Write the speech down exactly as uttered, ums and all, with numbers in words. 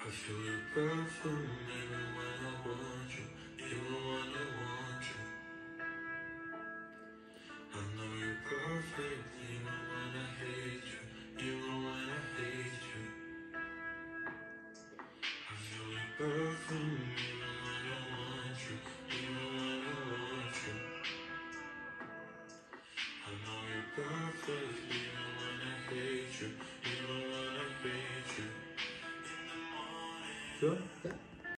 I feel your perfume even when I want you, even when I want you. I know you're perfect even when I hate you, even when I hate you. I feel your perfume even when I want you, even when I want you. I know you're perfect even when I hate you, even when I hate you. In the morning. Sure? Yeah.